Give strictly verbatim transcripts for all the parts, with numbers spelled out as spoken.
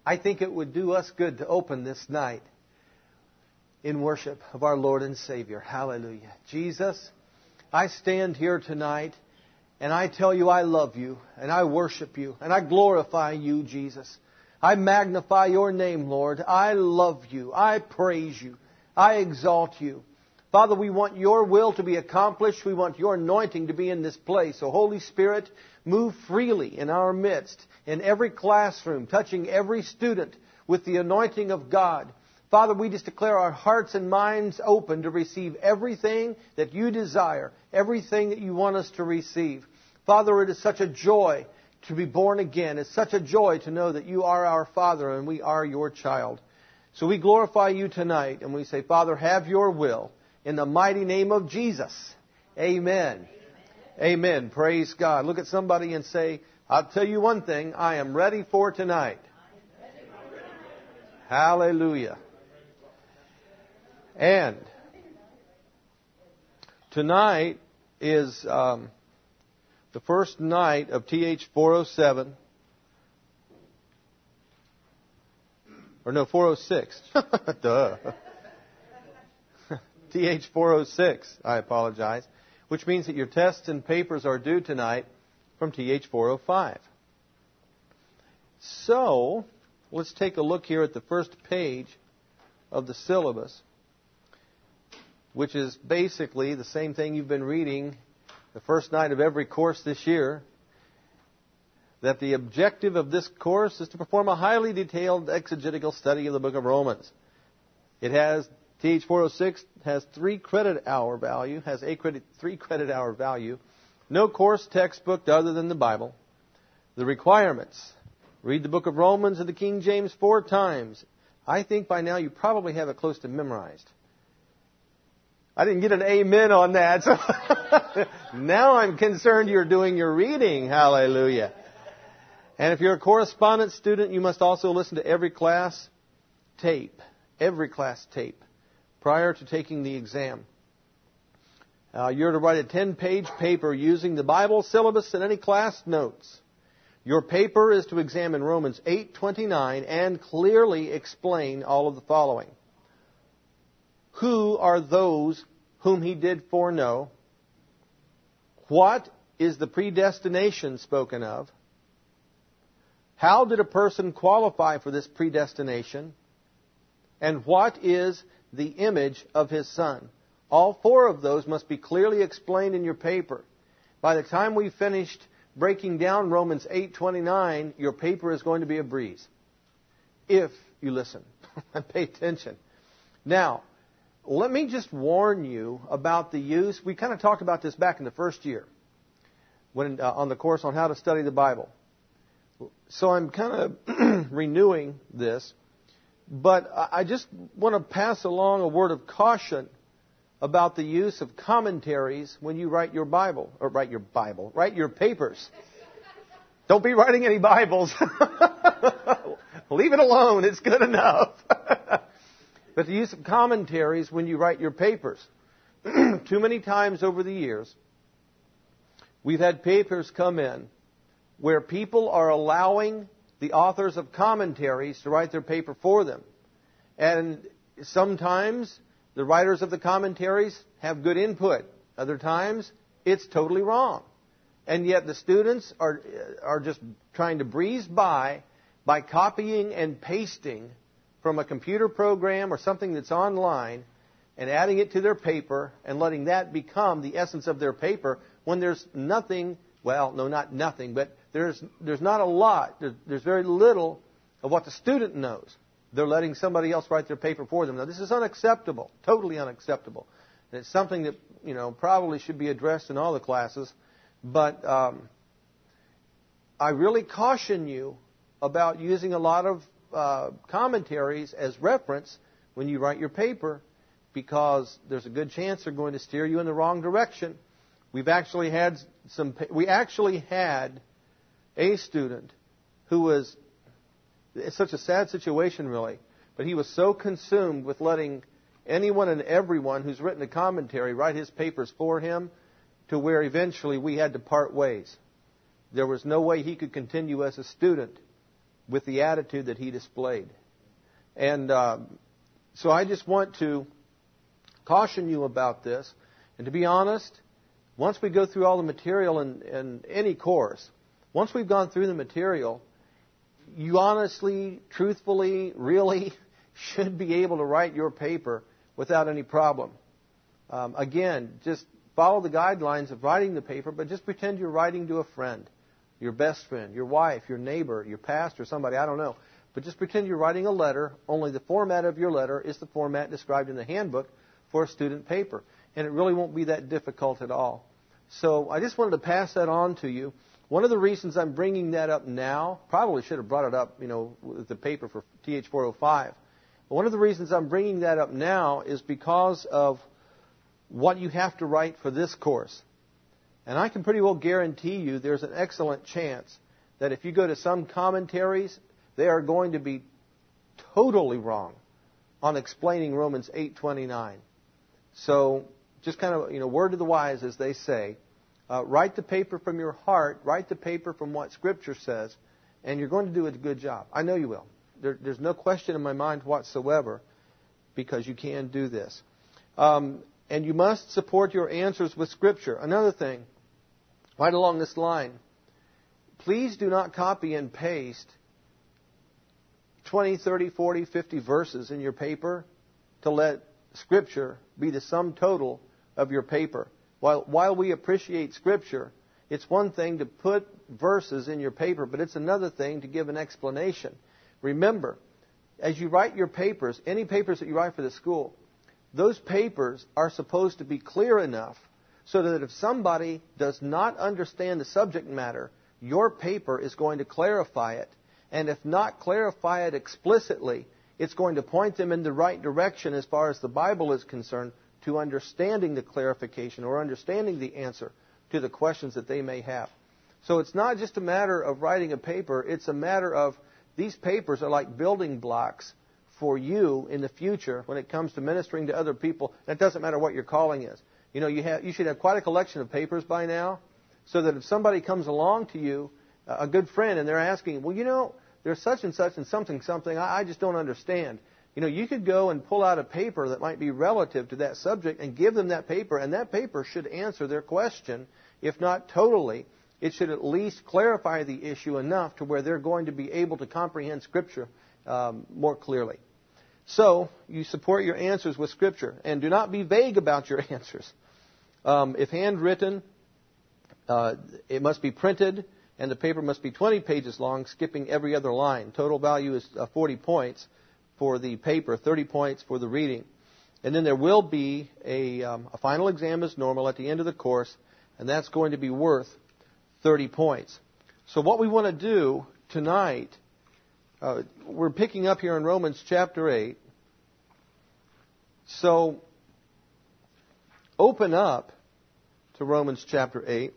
I think it would do us good to open this night in worship of our Lord and Savior. Hallelujah. Jesus, I stand here tonight and I tell you I love you and I worship you and I glorify you, Jesus. I magnify your name, Lord. I love you. I praise you. I exalt you. Father, we want your will to be accomplished. We want your anointing to be in this place. So, Holy Spirit, move freely in our midst, in every classroom, touching every student with the anointing of God. Father, we just declare our hearts and minds open to receive everything that you desire, everything that you want us to receive. Father, it is such a joy to be born again. It's such a joy to know that you are our Father and we are your child. So we glorify you tonight and we say, Father, have your will in the mighty name of Jesus. Amen. Amen. Amen. Praise God. Look at somebody and say, I'll tell you one thing, I am ready for tonight. Hallelujah. And tonight is um, the first night of T H four oh seven. Or no, four oh six. Duh. T H four oh six, I apologize. Which means that your tests and papers are due tonight from T H four oh five. So, let's take a look here at the first page of the syllabus, which is basically the same thing you've been reading the first night of every course this year, that the objective of this course is to perform a highly detailed exegetical study of the book of Romans. It has, T H four oh six has three credit hour value, has a credit, three credit hour value, no course textbook other than the Bible. The requirements: read the book of Romans in the King James four times. I think by now you probably have it close to memorized. I didn't get an amen on that, so now I'm concerned you're doing your reading. Hallelujah. And if you're a correspondence student, you must also listen to every class tape, every class tape, prior to taking the exam. Uh, you're to write a ten-page paper using the Bible syllabus and any class notes. Your paper is to examine Romans eight twenty-nine and clearly explain all of the following. Who are those whom he did foreknow? What is the predestination spoken of? How did a person qualify for this predestination? And what is the image of his Son? All four of those must be clearly explained in your paper. By the time we've finished breaking down Romans eight twenty-nine, your paper is going to be a breeze, if you listen and pay attention. Now, let me just warn you about the use. We kind of talked about this back in the first year when uh, on the course on how to study the Bible. So I'm kind of renewing this. But I just want to pass along a word of caution about the use of commentaries when you write your Bible, or write your Bible, write your papers. Don't be writing any Bibles. Leave it alone. It's good enough. But the use of commentaries when you write your papers. Too many times over the years, we've had papers come in where people are allowing the authors of commentaries to write their paper for them. And sometimes the writers of the commentaries have good input. Other times, it's totally wrong. And yet the students are, are just trying to breeze by by copying and pasting from a computer program or something that's online and adding it to their paper and letting that become the essence of their paper when there's nothing, well, no, not nothing, but there's there's not a lot, there's, there's very little of what the student knows. They're letting somebody else write their paper for them. Now, this is unacceptable, totally unacceptable. And it's something that, you know, probably should be addressed in all the classes. But um, I really caution you about using a lot of uh, commentaries as reference when you write your paper, because there's a good chance they're going to steer you in the wrong direction. We've actually had some. We actually had a student who was. It's such a sad situation, really, but he was so consumed with letting anyone and everyone who's written a commentary write his papers for him, to where eventually we had to part ways. There was no way he could continue as a student with the attitude that he displayed. And uh, so I just want to caution you about this. And to be honest, once we go through all the material in, in any course, once we've gone through the material, you honestly, truthfully, really should be able to write your paper without any problem. Um, again, just follow the guidelines of writing the paper, but just pretend you're writing to a friend, your best friend, your wife, your neighbor, your pastor, somebody, I don't know. But just pretend you're writing a letter, only the format of your letter is the format described in the handbook for a student paper. And it really won't be that difficult at all. So I just wanted to pass that on to you. One of the reasons I'm bringing that up now, probably should have brought it up, you know, with the paper for T H four oh five. But one of the reasons I'm bringing that up now is because of what you have to write for this course. And I can pretty well guarantee you there's an excellent chance that if you go to some commentaries, they are going to be totally wrong on explaining Romans eight twenty-nine. So just kind of, you know, word to the wise, as they say. Uh, write the paper from your heart. Write the paper from what Scripture says, and you're going to do a good job. I know you will. There, there's no question in my mind whatsoever, because you can do this. Um, and you must support your answers with Scripture. Another thing, right along this line, please do not copy and paste twenty, thirty, forty, fifty verses in your paper to let Scripture be the sum total of your paper. While, while we appreciate Scripture, it's one thing to put verses in your paper, but it's another thing to give an explanation. Remember, as you write your papers, any papers that you write for the school, those papers are supposed to be clear enough so that if somebody does not understand the subject matter, your paper is going to clarify it. And if not clarify it explicitly, it's going to point them in the right direction as far as the Bible is concerned to understanding the clarification or understanding the answer to the questions that they may have. So it's not just a matter of writing a paper. It's a matter of these papers are like building blocks for you in the future when it comes to ministering to other people. That doesn't matter what your calling is. You know, you have you should have quite a collection of papers by now, so that if somebody comes along to you, a good friend, and they're asking, well, you know, there's such and such and something, something, I, I just don't understand. You know, you could go and pull out a paper that might be relative to that subject and give them that paper, and that paper should answer their question. If not totally, it should at least clarify the issue enough to where they're going to be able to comprehend Scripture um, more clearly. So, you support your answers with Scripture, and do not be vague about your answers. Um, if handwritten, uh, it must be printed, and the paper must be twenty pages long, skipping every other line. Total value is uh, forty points for the paper, thirty points for the reading. And then there will be a, um, a final exam as normal at the end of the course, and that's going to be worth thirty points. So what we want to do tonight, uh, we're picking up here in Romans chapter eight. So open up to Romans chapter eight.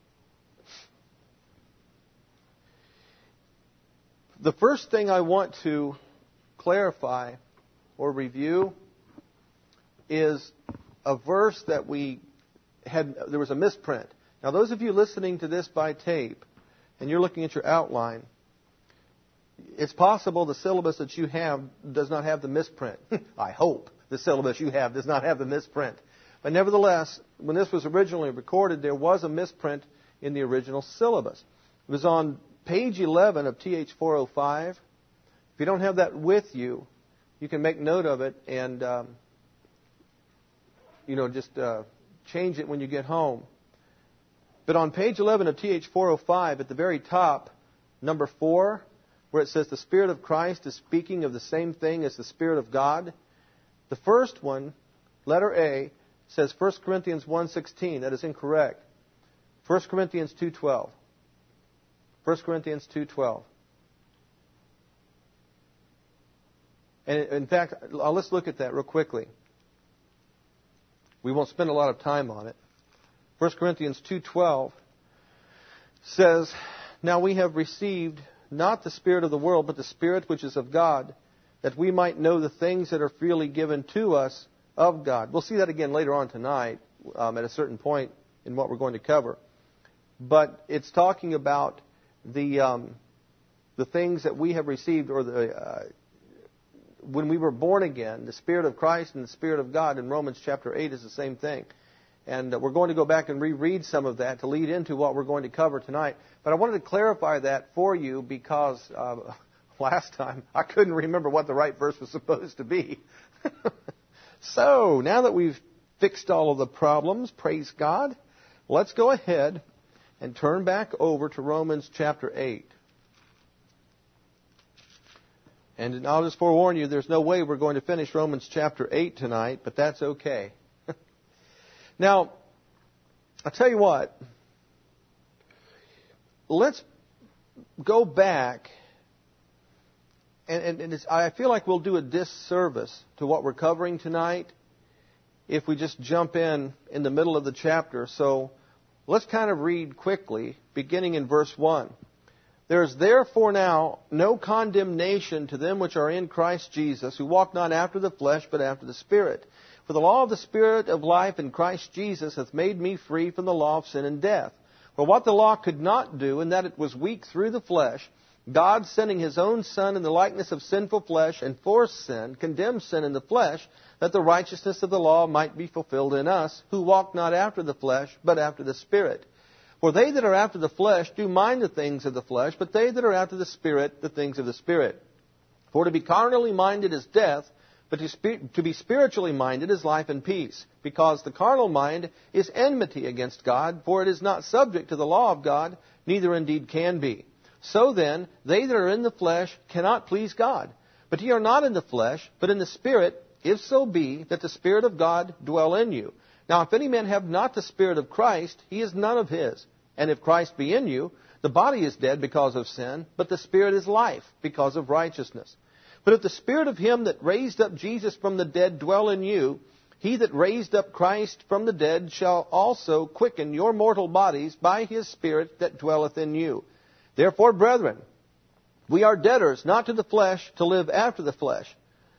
The first thing I want to clarify or review is a verse that we had, there was a misprint. Now, those of you listening to this by tape, and you're looking at your outline, it's possible the syllabus that you have does not have the misprint. I hope the syllabus you have does not have the misprint. But nevertheless, when this was originally recorded, there was a misprint in the original syllabus. It was on page eleven of T H four oh five. If you don't have that with you, you can make note of it and, um, you know, just uh, change it when you get home. But on page eleven of T H four oh five, at the very top, number four, where it says the Spirit of Christ is speaking of the same thing as the Spirit of God, the first one, letter A, says First Corinthians one sixteen. That is incorrect. First Corinthians two twelve. First Corinthians two twelve. And in fact, let's look at that real quickly. We won't spend a lot of time on it. First Corinthians two twelve says, "Now we have received not the spirit of the world, but the Spirit which is of God, that we might know the things that are freely given to us of God." We'll see that again later on tonight um, at a certain point in what we're going to cover. But it's talking about the um, the things that we have received, or the uh, when we were born again, the Spirit of Christ and the Spirit of God in Romans chapter eight is the same thing. And uh, we're going to go back and reread some of that to lead into what we're going to cover tonight. But I wanted to clarify that for you because uh, last time I couldn't remember what the right verse was supposed to be. So, now that we've fixed all of the problems, praise God, let's go ahead and turn back over to Romans chapter eight. And I'll just forewarn you, there's no way we're going to finish Romans chapter eight tonight, but that's okay. Now, I'll tell you what, let's go back, and, and, and it's, I feel like we'll do a disservice to what we're covering tonight if we just jump in in the middle of the chapter. So let's kind of read quickly, beginning in verse one. There is therefore now no condemnation to them which are in Christ Jesus, who walk not after the flesh, but after the Spirit. For the law of the Spirit of life in Christ Jesus hath made me free from the law of sin and death. For what the law could not do, in that it was weak through the flesh, God, sending His own Son in the likeness of sinful flesh, and for sin, condemned sin in the flesh, that the righteousness of the law might be fulfilled in us, who walk not after the flesh, but after the Spirit. For they that are after the flesh do mind the things of the flesh, but they that are after the Spirit, the things of the Spirit. For to be carnally minded is death, but to, spe- to be spiritually minded is life and peace. Because the carnal mind is enmity against God, for it is not subject to the law of God, neither indeed can be. So then, they that are in the flesh cannot please God. But ye are not in the flesh, but in the Spirit, if so be that the Spirit of God dwell in you. Now if any man have not the Spirit of Christ, he is none of his. And if Christ be in you, the body is dead because of sin, but the Spirit is life because of righteousness. But if the Spirit of Him that raised up Jesus from the dead dwell in you, He that raised up Christ from the dead shall also quicken your mortal bodies by His Spirit that dwelleth in you. Therefore, brethren, we are debtors not to the flesh to live after the flesh.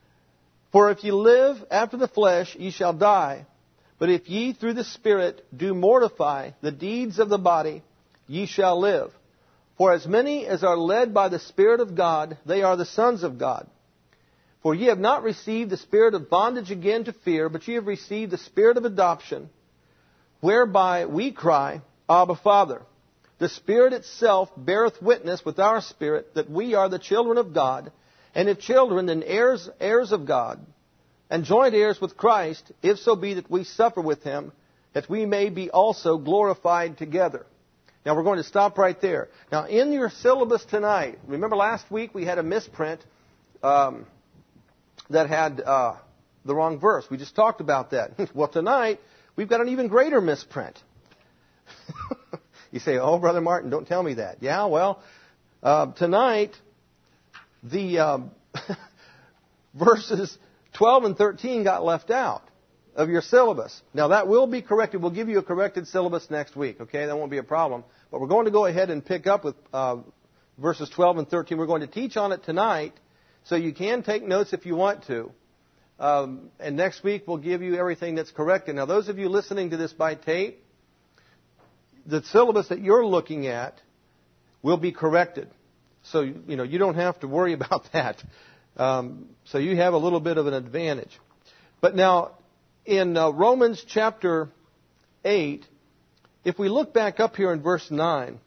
For if ye live after the flesh, ye shall die. But if ye through the Spirit do mortify the deeds of the body, ye shall live. For as many as are led by the Spirit of God, they are the sons of God. For ye have not received the spirit of bondage again to fear, but ye have received the Spirit of adoption, whereby we cry, Abba, Father. The Spirit itself beareth witness with our spirit that we are the children of God, and if children, then heirs, heirs of God, and joint heirs with Christ, if so be that we suffer with Him, that we may be also glorified together. Now we're going to stop right there. Now in your syllabus tonight, remember last week we had a misprint um, that had uh, the wrong verse. We just talked about that. Well, tonight we've got an even greater misprint. You say, oh, Brother Martin, don't tell me that. Yeah, well, uh, tonight the um, verses twelve and thirteen got left out of your syllabus. Now that will be corrected. We'll give you a corrected syllabus next week, okay? That won't be a problem. But we're going to go ahead and pick up with uh, verses twelve and thirteen. We're going to teach on it tonight, so you can take notes if you want to. Um, and next week we'll give you everything that's corrected. Now those of you listening to this by tape, the syllabus that you're looking at will be corrected. So, you know, you don't have to worry about that. Um, so you have a little bit of an advantage. But now, in uh, Romans chapter eight, if we look back up here in verse nine,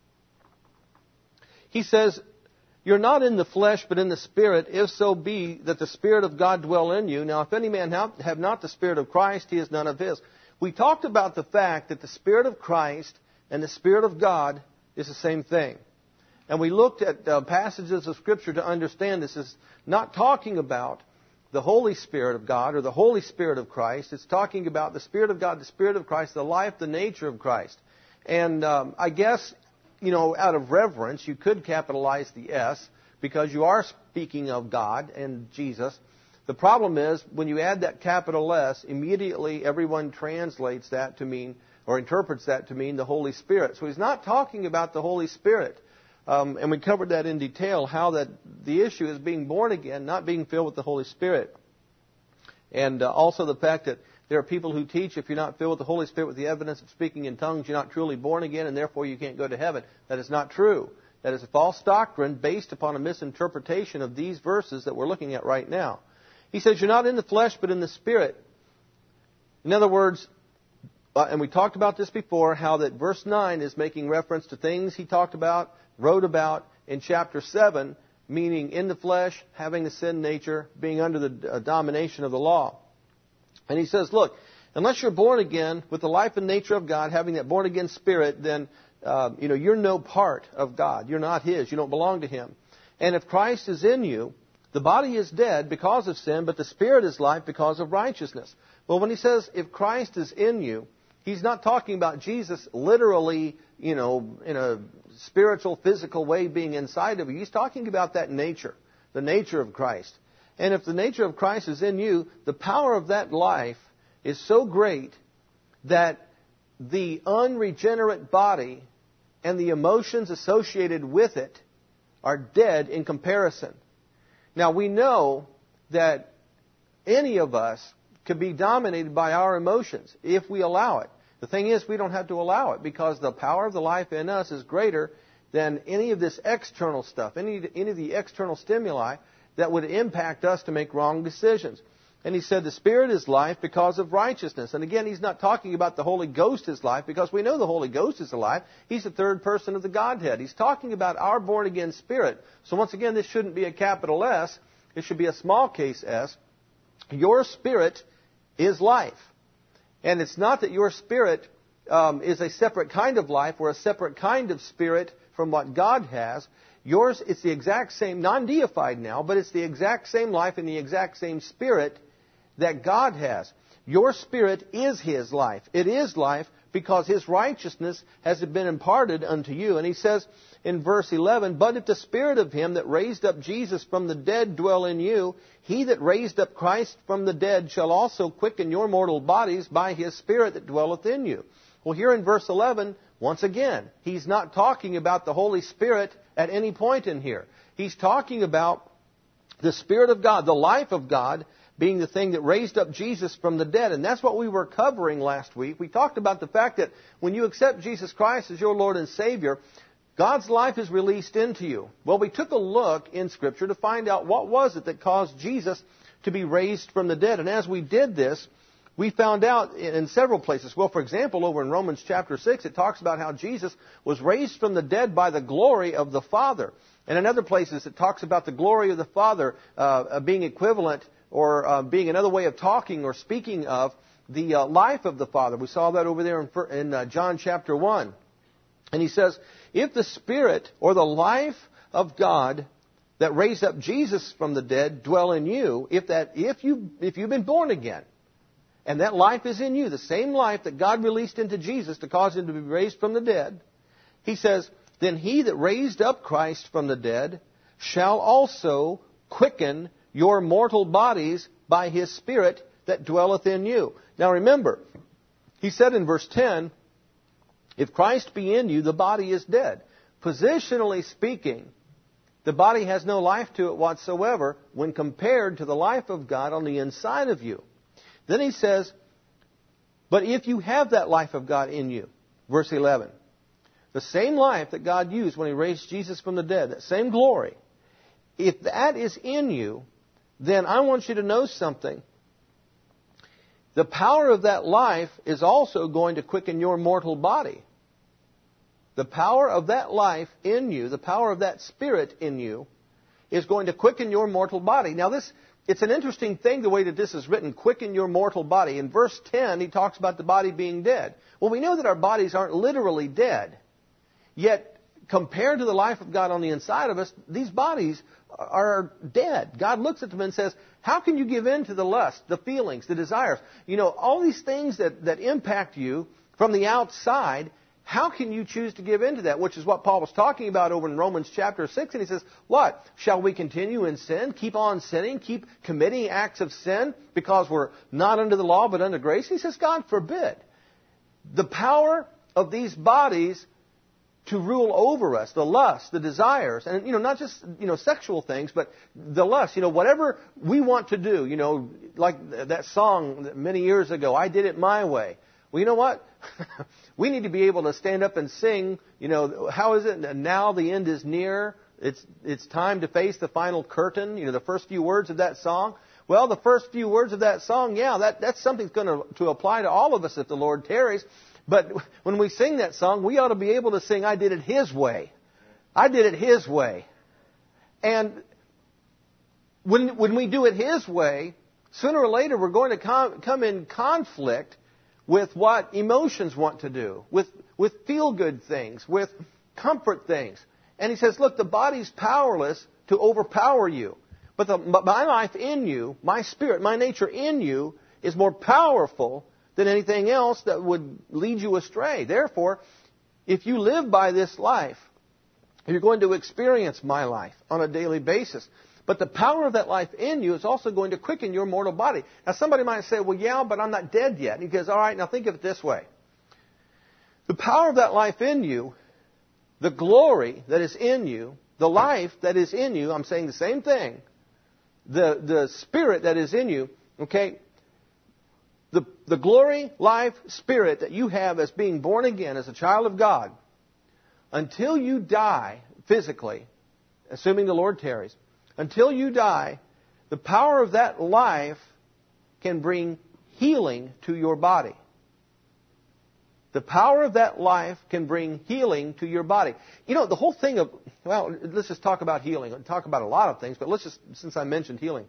he says, you're not in the flesh, but in the Spirit, if so be that the Spirit of God dwell in you. Now, if any man have, have not the Spirit of Christ, he is none of his. We talked about the fact that the Spirit of Christ and the Spirit of God is the same thing. And we looked at uh, passages of Scripture to understand this is not talking about the Holy Spirit of God or the Holy Spirit of Christ. It's talking about the Spirit of God, the Spirit of Christ, the life, the nature of Christ. And um, I guess, you know, out of reverence, you could capitalize the S because you are speaking of God and Jesus. The problem is, when you add that capital S, immediately everyone translates that to mean, or interprets that to mean the Holy Spirit. So he's not talking about the Holy Spirit. Um, and we covered that in detail, how that the issue is being born again, not being filled with the Holy Spirit. And uh, also the fact that there are people who teach if you're not filled with the Holy Spirit with the evidence of speaking in tongues, you're not truly born again, and therefore you can't go to heaven. That is not true. That is a false doctrine based upon a misinterpretation of these verses that we're looking at right now. He says, you're not in the flesh, but in the Spirit. In other words, uh, and we talked about this before, how that verse nine is making reference to things he talked about, wrote about in chapter seven, meaning in the flesh, having the sin nature, being under the uh, domination of the law. And he says, look, unless you're born again with the life and nature of God, having that born again spirit, then uh, you know you're no part of God. You're not His. You don't belong to Him. And if Christ is in you, the body is dead because of sin, but the spirit is life because of righteousness. Well, when he says if Christ is in you, he's not talking about Jesus literally, you know, in a spiritual, physical way being inside of you. He's talking about that nature, the nature of Christ. And if the nature of Christ is in you, the power of that life is so great that the unregenerate body and the emotions associated with it are dead in comparison. Now, we know that any of us could be dominated by our emotions if we allow it. The thing is, we don't have to allow it because the power of the life in us is greater than any of this external stuff, any, any of the external stimuli that would impact us to make wrong decisions. And he said the Spirit is life because of righteousness. And again, he's not talking about the Holy Ghost is life because we know the Holy Ghost is alive. He's the third person of the Godhead. He's talking about our born-again spirit. So once again, this shouldn't be a capital S. It should be a small case S. Your spirit is life. And it's not that your spirit um, is a separate kind of life or a separate kind of spirit from what God has. Yours, it's the exact same, non-deified now, but it's the exact same life and the exact same spirit that God has. Your spirit is His life. It is life because His righteousness has been imparted unto you. And he says in verse eleven, but if the Spirit of Him that raised up Jesus from the dead dwell in you, He that raised up Christ from the dead shall also quicken your mortal bodies by His Spirit that dwelleth in you. Well, here in verse eleven, once again, he's not talking about the Holy Spirit at any point in here. He's talking about the Spirit of God, the life of God, being the thing that raised up Jesus from the dead. And that's what we were covering last week. We talked about the fact that when you accept Jesus Christ as your Lord and Savior, God's life is released into you. Well, we took a look in Scripture to find out what was it that caused Jesus to be raised from the dead. And as we did this, we found out in several places. Well, for example, over in Romans chapter six, it talks about how Jesus was raised from the dead by the glory of the Father. And in other places, it talks about the glory of the Father uh, being equivalent or uh, being another way of talking or speaking of the uh, life of the Father. We saw that over there in, in uh, John chapter one. And he says, if the Spirit or the life of God that raised up Jesus from the dead dwell in you, if that if you if you've been born again, and that life is in you, the same life that God released into Jesus to cause Him to be raised from the dead, he says, then He that raised up Christ from the dead shall also quicken your mortal bodies by His Spirit that dwelleth in you. Now remember, he said in verse ten, if Christ be in you, the body is dead. Positionally speaking, the body has no life to it whatsoever when compared to the life of God on the inside of you. Then he says, but if you have that life of God in you, verse eleven, the same life that God used when He raised Jesus from the dead, that same glory, if that is in you, then I want you to know something. The power of that life is also going to quicken your mortal body. The power of that life in you, the power of that Spirit in you, is going to quicken your mortal body. Now this, it's an interesting thing the way that this is written, quicken your mortal body. In verse ten, he talks about the body being dead. Well, we know that our bodies aren't literally dead. Yet, compared to the life of God on the inside of us, these bodies are dead. God looks at them and says, how can you give in to the lust, the feelings, the desires? You know, all these things that, that impact you from the outside, how can you choose to give in to that? Which is what Paul was talking about over in Romans chapter six. And he says, what? Shall we continue in sin? Keep on sinning? Keep committing acts of sin because we're not under the law but under grace? He says, God forbid. The power of these bodies to rule over us, the lust, the desires, and, you know, not just, you know, sexual things, but the lust, you know, whatever we want to do, you know, like that song many years ago, I did it my way. Well, you know what? We need to be able to stand up and sing, you know, how is it? Now the end is near. It's, it's time to face the final curtain. You know, the first few words of that song. Well, the first few words of that song, yeah, that, that's something that's going to, to apply to all of us if the Lord tarries. But when we sing that song, we ought to be able to sing, I did it His way. I did it His way. And when, when we do it His way, sooner or later we're going to com- come in conflict with what emotions want to do, with, with feel-good things, with comfort things. And He says, look, the body's powerless to overpower you. But, the, but my life in you, my spirit, my nature in you is more powerful than anything else that would lead you astray. Therefore, if you live by this life, you're going to experience my life on a daily basis. But the power of that life in you is also going to quicken your mortal body. Now, somebody might say, well, yeah, but I'm not dead yet. And he goes, all right, now think of it this way. The power of that life in you, the glory that is in you, the life that is in you, I'm saying the same thing, the, the spirit that is in you, okay, the, the glory, life, spirit that you have as being born again as a child of God, until you die physically, assuming the Lord tarries, until you die, the power of that life can bring healing to your body. The power of that life can bring healing to your body. You know, the whole thing of, well, let's just talk about healing. We'll talk about a lot of things, but let's just, since I mentioned healing.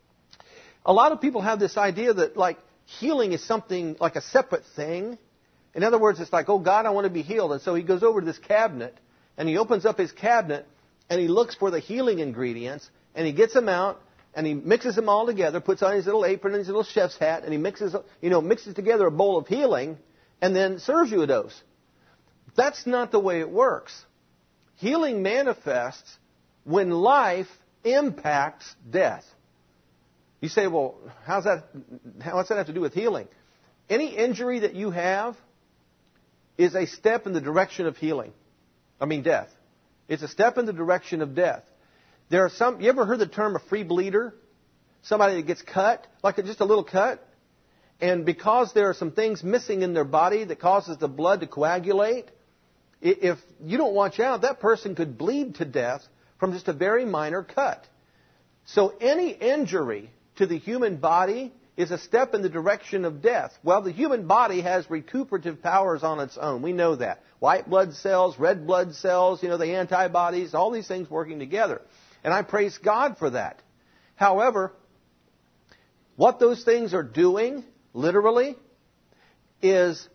A lot of people have this idea that, like, healing is something like a separate thing. In other words, it's like, oh, God, I want to be healed. And so he goes over to this cabinet, and he opens up his cabinet, and he looks for the healing ingredients, and he gets them out, and he mixes them all together, puts on his little apron and his little chef's hat, and he mixes, you know, mixes together a bowl of healing, and then serves you a dose. That's not the way it works. Healing manifests when life impacts death. You say, well, how's that, what's that have to do with healing? Any injury that you have is a step in the direction of healing. I mean, death. It's a step in the direction of death. There are some, you ever heard the term a free bleeder? Somebody that gets cut, like just a little cut. And because there are some things missing in their body that causes the blood to coagulate, if you don't watch out, that person could bleed to death from just a very minor cut. So any injury to the human body is a step in the direction of death. Well, the human body has recuperative powers on its own. We know that. White blood cells, red blood cells, you know, the antibodies, all these things working together. And I praise God for that. However, what those things are doing, literally, is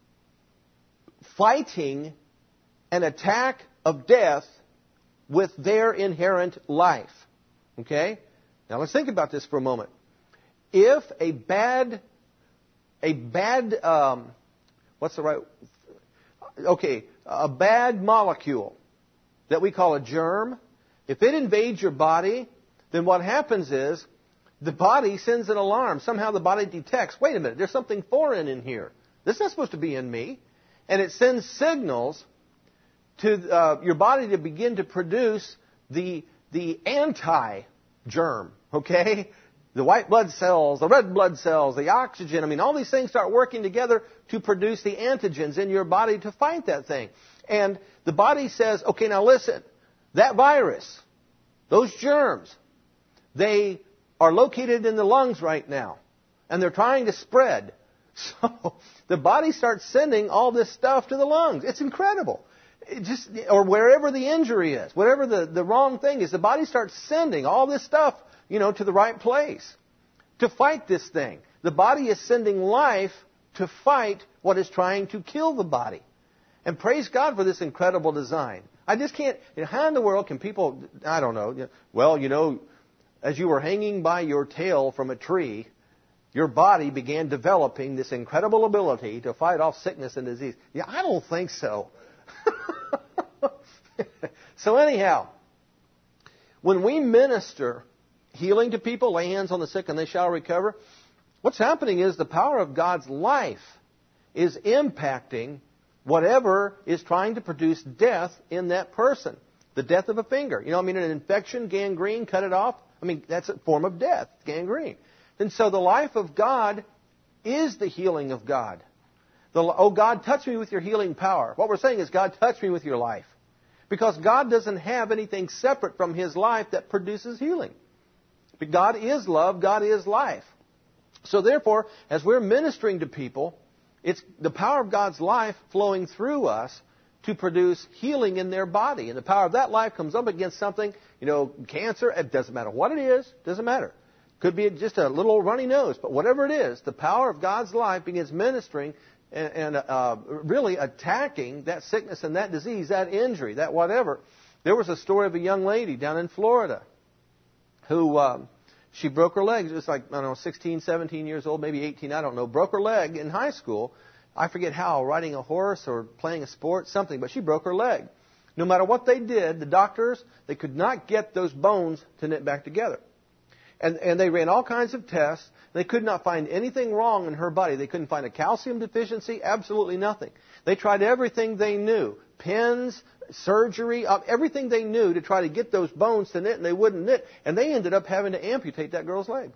fighting an attack of death with their inherent life. Okay? Now let's think about this for a moment. If a bad, a bad, um, what's the right, okay, a bad molecule that we call a germ, if it invades your body, then what happens is the body sends an alarm. Somehow the body detects, wait a minute, there's something foreign in here. This is not supposed to be in me. And it sends signals to uh, your body to begin to produce the, the anti-germ, okay? The white blood cells, the red blood cells, the oxygen. I mean, all these things start working together to produce the antigens in your body to fight that thing. And the body says, okay, now listen, that virus, those germs, they are located in the lungs right now. And they're trying to spread. So the body starts sending all this stuff to the lungs. It's incredible. It just, or wherever the injury is, whatever the, the wrong thing is, the body starts sending all this stuff, you know, to the right place to fight this thing. The body is sending life to fight what is trying to kill the body. And praise God for this incredible design. I just can't, you know, how in the world can people, I don't know, well, you know, as you were hanging by your tail from a tree, your body began developing this incredible ability to fight off sickness and disease. Yeah, I don't think so. So anyhow, when we minister healing to people, lay hands on the sick and they shall recover, what's happening is the power of God's life is impacting whatever is trying to produce death in that person. The death of a finger. You know, I mean, an infection, gangrene, cut it off. I mean, that's a form of death, gangrene. And so the life of God is the healing of God. The, oh, God, touch me with your healing power. What we're saying is, God, touch me with your life. Because God doesn't have anything separate from His life that produces healing. But God is love. God is life. So therefore, as we're ministering to people, it's the power of God's life flowing through us to produce healing in their body. And the power of that life comes up against something, you know, cancer. It doesn't matter what it is. It doesn't matter. Could be just a little runny nose. But whatever it is, the power of God's life begins ministering and, and uh, really attacking that sickness and that disease, that injury, that whatever. There was a story of a young lady down in Florida who um, she broke her leg. Just like, I don't know, sixteen, seventeen years old, maybe eighteen, I don't know. Broke her leg in high school. I forget how, riding a horse or playing a sport, something. But she broke her leg. No matter what they did, the doctors, they could not get those bones to knit back together. And, and they ran all kinds of tests. They could not find anything wrong in her body. They couldn't find a calcium deficiency, absolutely nothing. They tried everything they knew, pins, surgery, everything they knew to try to get those bones to knit, and they wouldn't knit. And they ended up having to amputate that girl's leg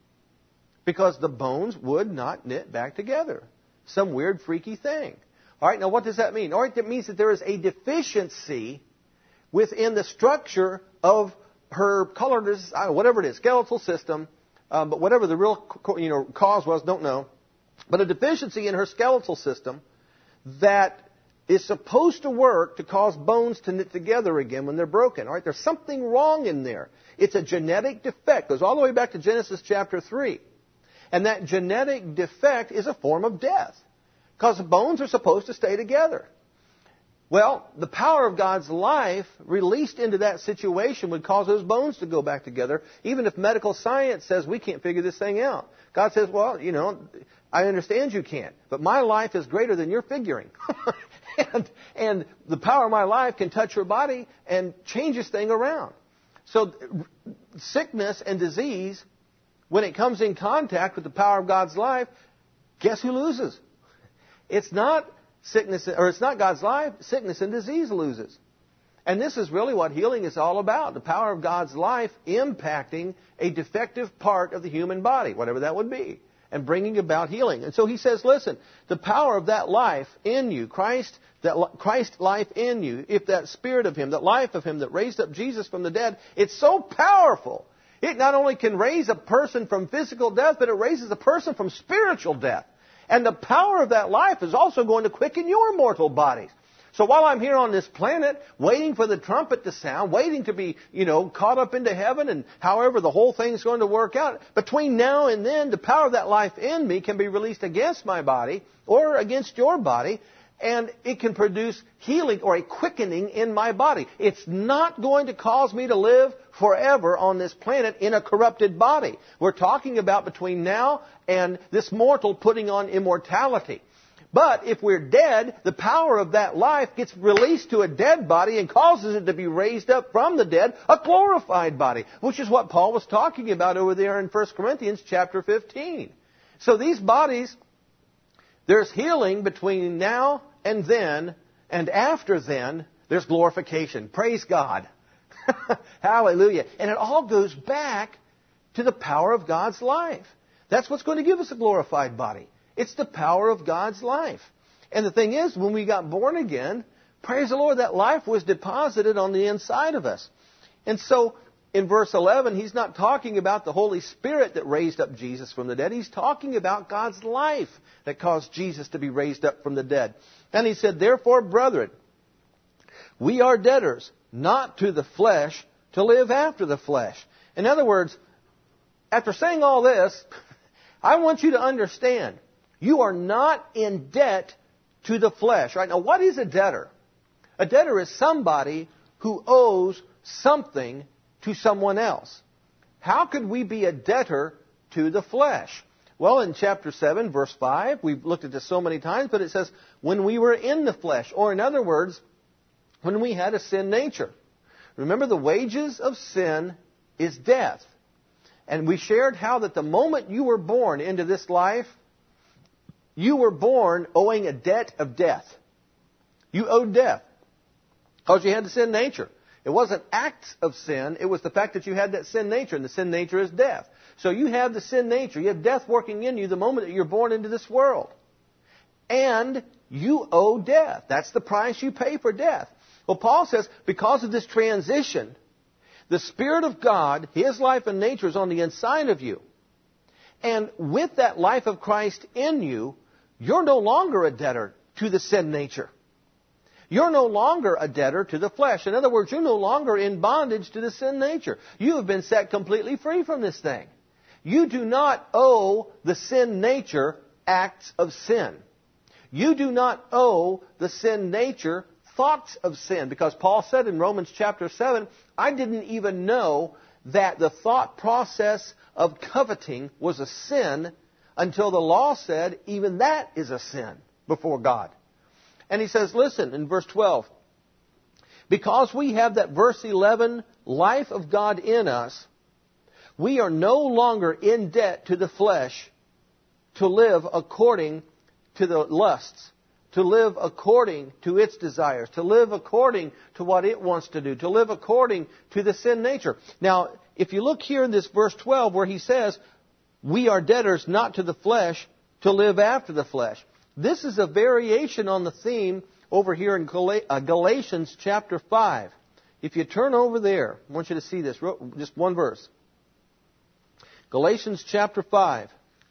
because the bones would not knit back together. Some weird, freaky thing. All right, now what does that mean? All right, that means that there is a deficiency within the structure of her colorless, I don't know, whatever it is, skeletal system, um, but whatever the real you know, cause was, don't know. But a deficiency in her skeletal system that is supposed to work to cause bones to knit together again when they're broken. All right, there's something wrong in there. It's a genetic defect. It goes all the way back to Genesis chapter three. And that genetic defect is a form of death because the bones are supposed to stay together. Well, the power of God's life released into that situation would cause those bones to go back together, even if medical science says we can't figure this thing out. God says, well, you know, I understand you can't, but my life is greater than you're figuring. and, and the power of my life can touch your body and change this thing around. So sickness and disease, when it comes in contact with the power of God's life, guess who loses? It's not sickness, or it's not God's life. Sickness and disease loses. And this is really what healing is all about. The power of God's life impacting a defective part of the human body, whatever that would be, and bringing about healing. And so he says, listen, the power of that life in you, Christ, that Christ life in you, if that spirit of Him, that life of Him that raised up Jesus from the dead, it's so powerful. It not only can raise a person from physical death, but it raises a person from spiritual death. And the power of that life is also going to quicken your mortal bodies. So while I'm here on this planet, waiting for the trumpet to sound, waiting to be, you know, caught up into heaven, and however the whole thing's going to work out, between now and then, the power of that life in me can be released against my body or against your body, and it can produce healing or a quickening in my body. It's not going to cause me to live forever on this planet in a corrupted body. We're talking about between now and this mortal putting on immortality. But if we're dead, the power of that life gets released to a dead body and causes it to be raised up from the dead, a glorified body, which is what Paul was talking about over there in First Corinthians chapter fifteen. So these bodies, there's healing between now and then, and after then, there's glorification. Praise God. Hallelujah. And it all goes back to the power of God's life. That's what's going to give us a glorified body. It's the power of God's life. And the thing is, when we got born again, praise the Lord, that life was deposited on the inside of us. And so, in verse eleven, he's not talking about the Holy Spirit that raised up Jesus from the dead. He's talking about God's life that caused Jesus to be raised up from the dead. And he said, therefore, brethren, we are debtors, not to the flesh, to live after the flesh. In other words, after saying all this, I want you to understand, you are not in debt to the flesh. Right? Now, what is a debtor? A debtor is somebody who owes something to someone else. How could we be a debtor to the flesh? Well, in chapter seven, verse five, we've looked at this so many times, but it says, when we were in the flesh, or in other words, when we had a sin nature. Remember, the wages of sin is death. And we shared how that the moment you were born into this life, you were born owing a debt of death. You owed death because you had the sin nature. It wasn't acts of sin. It was the fact that you had that sin nature, and the sin nature is death. So you have the sin nature. You have death working in you the moment that you're born into this world. and you owe death. That's the price you pay for death. Well, Paul says, because of this transition, the Spirit of God, His life and nature is on the inside of you. And with that life of Christ in you, you're no longer a debtor to the sin nature. You're no longer a debtor to the flesh. In other words, you're no longer in bondage to the sin nature. You have been set completely free from this thing. You do not owe the sin nature acts of sin. You do not owe the sin nature thoughts of sin. Because Paul said in Romans chapter seven, I didn't even know that the thought process of coveting was a sin until the law said even that is a sin before God. And he says, listen, in verse twelve, because we have that verse eleven life of God in us, we are no longer in debt to the flesh to live according to the lusts, to live according to its desires, to live according to what it wants to do, to live according to the sin nature. Now, if you look here in this verse twelve where he says, we are debtors not to the flesh to live after the flesh. This is a variation on the theme over here in Galatians chapter five. If you turn over there, I want you to see this, just one verse. Galatians chapter five.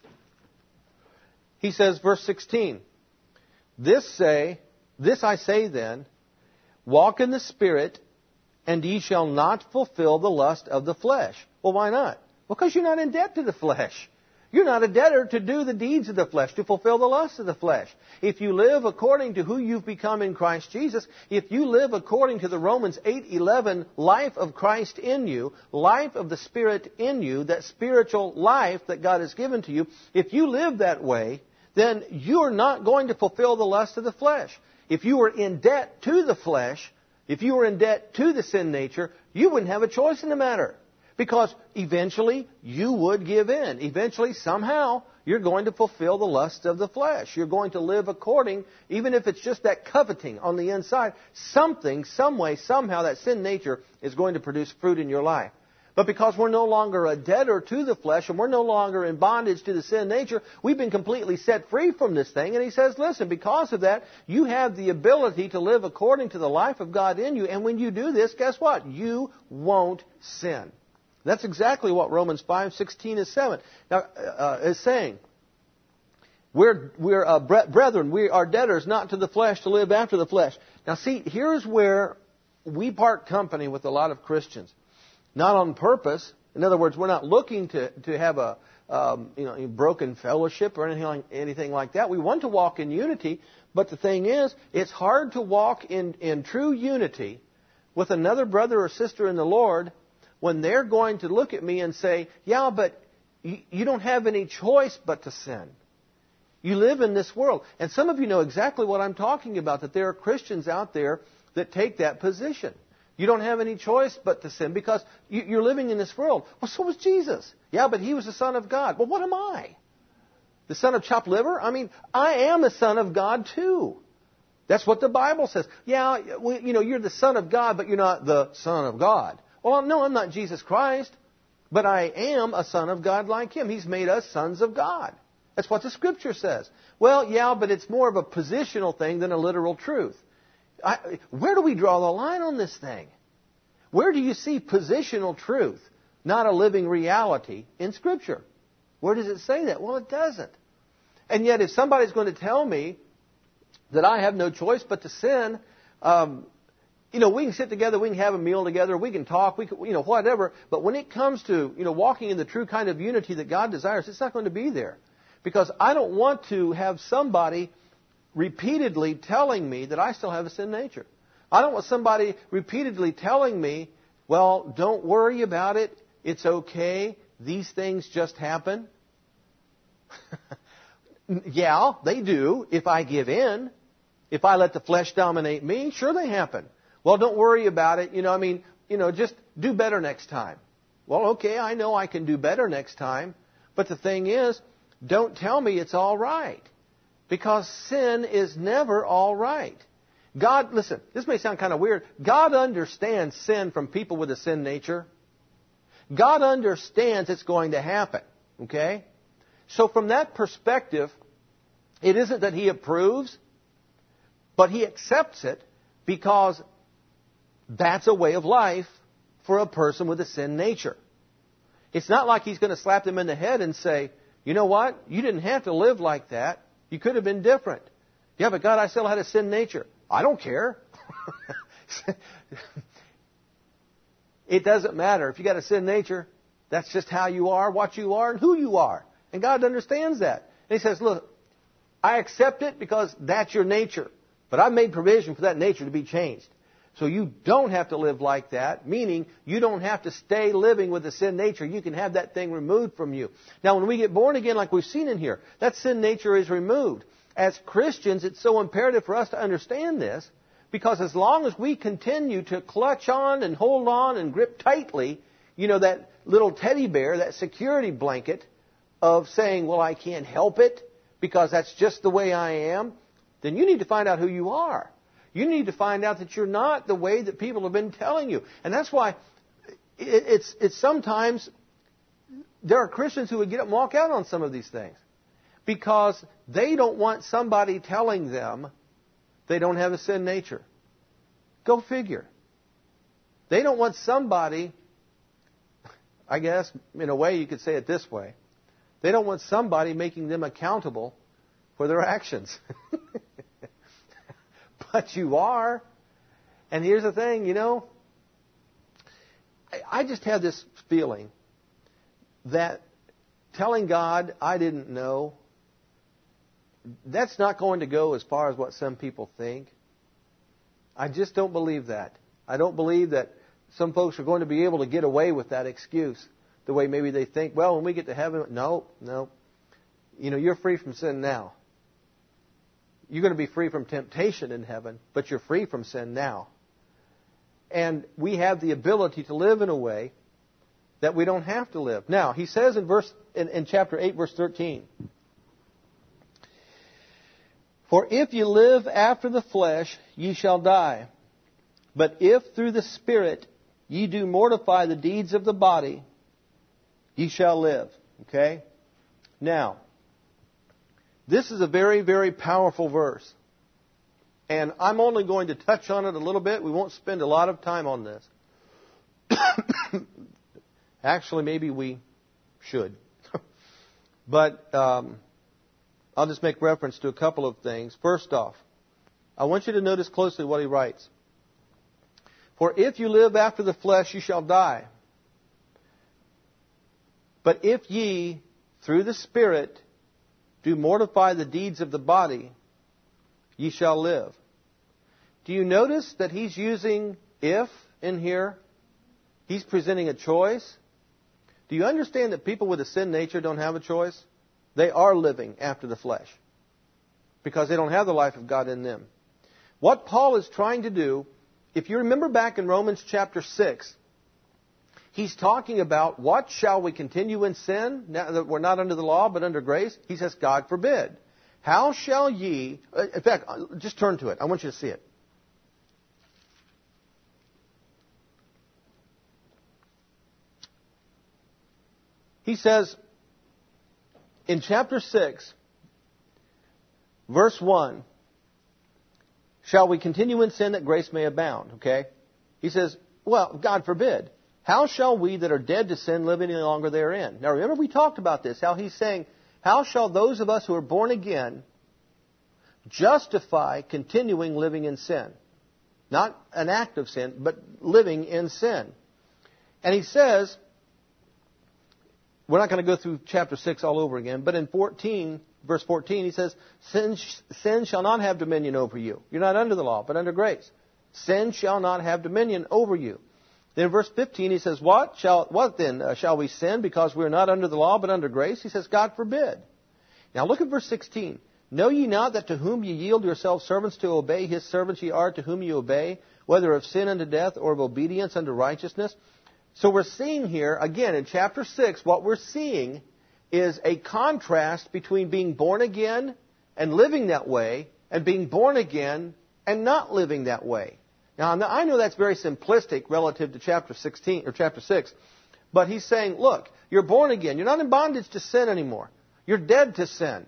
He says, verse sixteen, This say, this I say then, walk in the Spirit, and ye shall not fulfill the lust of the flesh. Well, why not? Because you're not in debt to the flesh. You're not a debtor to do the deeds of the flesh, to fulfill the lust of the flesh. If you live according to who you've become in Christ Jesus, if you live according to the Romans eight eleven life of Christ in you, life of the Spirit in you, that spiritual life that God has given to you, if you live that way, then you're not going to fulfill the lust of the flesh. If you were in debt to the flesh, if you were in debt to the sin nature, you wouldn't have a choice in the matter. Because eventually you would give in. Eventually, somehow, you're going to fulfill the lust of the flesh. You're going to live according, even if it's just that coveting on the inside, something, some way, somehow, that sin nature is going to produce fruit in your life. But because we're no longer a debtor to the flesh and we're no longer in bondage to the sin nature, we've been completely set free from this thing. And he says, listen, because of that, you have the ability to live according to the life of God in you. And when you do this, guess what? You won't sin. That's exactly what Romans five sixteen is seven now uh, is saying. We're we're uh, brethren, we are debtors not to the flesh to live after the flesh. Now, see, here's where we part company with a lot of Christians, not on purpose. In other words, we're not looking to to have a um, you know broken fellowship or anything like, anything like that. We want to walk in unity, but the thing is, it's hard to walk in in true unity with another brother or sister in the Lord when they're going to look at me and say, yeah, but you, you don't have any choice but to sin. You live in this world. And some of you know exactly what I'm talking about, that there are Christians out there that take that position. You don't have any choice but to sin because you, you're living in this world. Well, so was Jesus. Yeah, but He was the Son of God. Well, what am I? The son of chopped liver? I mean, I am a son of God too. That's what the Bible says. Yeah, you know, you're the Son of God, but you're not the Son of God. Well, no, I'm not Jesus Christ, but I am a son of God like Him. He's made us sons of God. That's what the Scripture says. Well, yeah, but it's more of a positional thing than a literal truth. I, where do we draw the line on this thing? Where do you see positional truth, not a living reality, in Scripture? Where does it say that? Well, it doesn't. And yet, if somebody's going to tell me that I have no choice but to sin, um, you know, we can sit together, we can have a meal together, we can talk, we can, you know, whatever. But when it comes to, you know, walking in the true kind of unity that God desires, it's not going to be there. Because I don't want to have somebody repeatedly telling me that I still have a sin nature. I don't want somebody repeatedly telling me, well, don't worry about it, it's okay, these things just happen. Yeah, they do if I give in. If I let the flesh dominate me, sure they happen. Well, don't worry about it. You know, I mean, you know, just do better next time. Well, okay, I know I can do better next time. But the thing is, don't tell me it's all right. Because sin is never all right. God, listen, this may sound kind of weird. God understands sin from people with a sin nature. God understands it's going to happen. Okay? So from that perspective, It isn't that He approves, but He accepts it because that's a way of life for a person with a sin nature. It's not like He's going to slap them in the head and say, you know what? You didn't have to live like that. You could have been different. Yeah, but God, I still had a sin nature. I don't care. It doesn't matter. If you got a sin nature, that's just how you are, what you are, and who you are. And God understands that. And He says, look, I accept it because that's your nature. But I've made provision for that nature to be changed. So you don't have to live like that, meaning you don't have to stay living with the sin nature. You can have that thing removed from you. Now, when we get born again, like we've seen in here, that sin nature is removed. As Christians, it's so imperative for us to understand this, because as long as we continue to clutch on and hold on and grip tightly, you know, that little teddy bear, that security blanket of saying, well, I can't help it because that's just the way I am, then you need to find out who you are. You need to find out that you're not the way that people have been telling you. And that's why it's, it's sometimes there are Christians who would get up and walk out on some of these things because they don't want somebody telling them they don't have a sin nature. Go figure. They don't want somebody, I guess, in a way you could say it this way. They don't want somebody making them accountable for their actions. But you are. And here's the thing, you know, I just have this feeling that telling God I didn't know, that's not going to go as far as what some people think. I just don't believe that. I don't believe that some folks are going to be able to get away with that excuse the way maybe they think, well, when we get to heaven, no, no. You know, you're free from sin now. You're going to be free from temptation in heaven, but you're free from sin now. And we have the ability to live in a way that we don't have to live. Now, he says in verse in, in chapter eight, verse thirteen, for if you live after the flesh, ye shall die. But if through the Spirit ye do mortify the deeds of the body, ye shall live. Okay? Now, this is a very, very powerful verse. And I'm only going to touch on it a little bit. We won't spend a lot of time on this. Actually, maybe we should. But um, I'll just make reference to a couple of things. First off, I want you to notice closely what he writes. For if you live after the flesh, you shall die. But if ye, through the Spirit, do mortify the deeds of the body, ye shall live. Do you notice that he's using if in here? He's presenting a choice. Do you understand that people with a sin nature don't have a choice? They are living after the flesh because they don't have the life of God in them. What Paul is trying to do, if you remember back in Romans chapter six, he's talking about what shall we continue in sin now that we're not under the law but under grace? He says, God forbid. How shall ye... In fact, just turn to it. I want you to see it. He says in chapter six, verse one, shall we continue in sin that grace may abound? Okay? He says, well, God forbid. How shall we that are dead to sin live any longer therein? Now remember we talked about this, how he's saying, how shall those of us who are born again justify continuing living in sin? Not an act of sin, but living in sin. And he says, we're not going to go through chapter six all over again, but in fourteen, verse fourteen, he says, sin, sin shall not have dominion over you. You're not under the law, but under grace. Sin shall not have dominion over you. Then in verse fifteen, he says, What shall what then? Uh, shall we sin because we are not under the law, but under grace? He says, God forbid. Now look at verse sixteen. Know ye not that to whom ye yield yourselves servants to obey, his servants ye are to whom ye obey, whether of sin unto death or of obedience unto righteousness? So we're seeing here, again, in chapter six, what we're seeing is a contrast between being born again and living that way and being born again and not living that way. Now, I know that's very simplistic relative to chapter sixteen or chapter six, but he's saying, look, you're born again. You're not in bondage to sin anymore. You're dead to sin.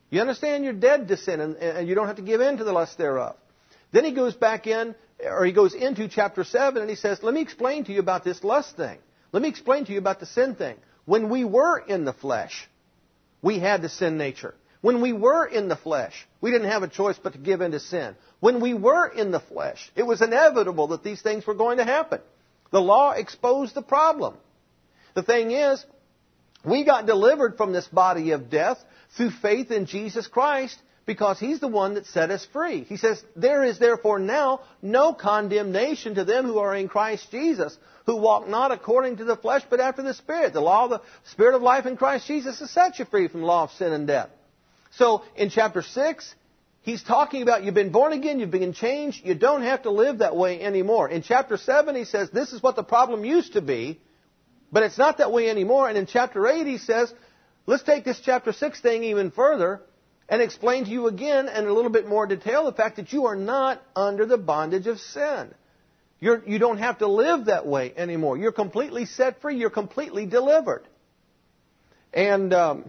You understand you're dead to sin, and, and you don't have to give in to the lust thereof. Then he goes back in, or he goes into chapter seven, and he says, let me explain to you about this lust thing. Let me explain to you about the sin thing. When we were in the flesh, we had the sin nature. When we were in the flesh, we didn't have a choice but to give in to sin. When we were in the flesh, it was inevitable that these things were going to happen. The law exposed the problem. The thing is, we got delivered from this body of death through faith in Jesus Christ because He's the one that set us free. He says, there is therefore now no condemnation to them who are in Christ Jesus, who walk not according to the flesh, but after the Spirit. The law of the Spirit of life in Christ Jesus has set you free from the law of sin and death. So in chapter six, he's talking about you've been born again, you've been changed, you don't have to live that way anymore. In chapter seven, he says this is what the problem used to be, but it's not that way anymore. And in chapter eight, he says, let's take this chapter six thing even further and explain to you again in a little bit more detail the fact that you are not under the bondage of sin. You're, you don't have to live that way anymore. You're completely set free. You're completely delivered. And um,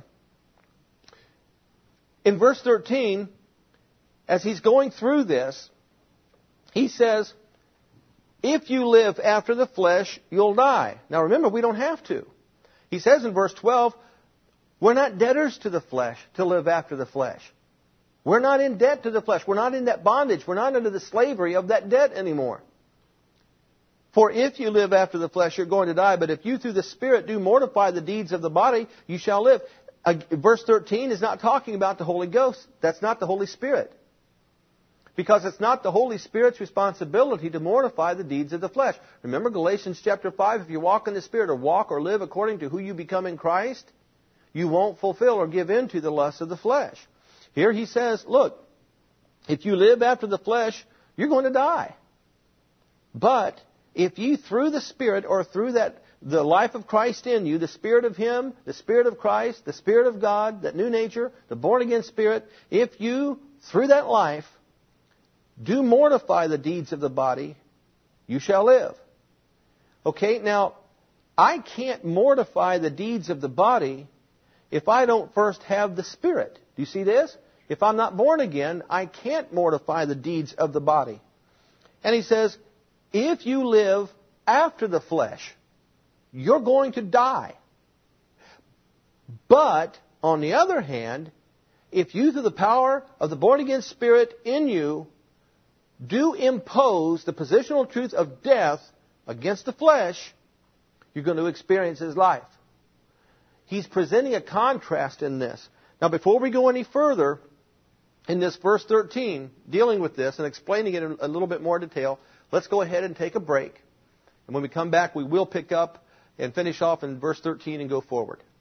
in verse thirteen, as he's going through this, he says, if you live after the flesh, you'll die. Now remember, we don't have to. He says in verse twelve, we're not debtors to the flesh to live after the flesh. We're not in debt to the flesh. We're not in that bondage. We're not under the slavery of that debt anymore. For if you live after the flesh, you're going to die. But if you through the Spirit do mortify the deeds of the body, you shall live. Uh, verse thirteen is not talking about the Holy Ghost. That's not the Holy Spirit. Because it's not the Holy Spirit's responsibility to mortify the deeds of the flesh. Remember Galatians chapter five, if you walk in the Spirit or walk or live according to who you become in Christ, you won't fulfill or give in to the lust of the flesh. Here he says, look, if you live after the flesh, you're going to die. But if you through the Spirit or through that the life of Christ in you, the Spirit of Him, the Spirit of Christ, the Spirit of God, that new nature, the born-again Spirit, if you, through that life, do mortify the deeds of the body, you shall live. Okay, now, I can't mortify the deeds of the body if I don't first have the Spirit. Do you see this? If I'm not born again, I can't mortify the deeds of the body. And he says, if you live after the flesh, you're going to die. But, on the other hand, if you, through the power of the born-again Spirit in you, do impose the positional truth of death against the flesh, you're going to experience His life. He's presenting a contrast in this. Now, before we go any further, in this verse thirteen, dealing with this and explaining it in a little bit more detail, let's go ahead and take a break. And when we come back, we will pick up and finish off in verse thirteen and go forward.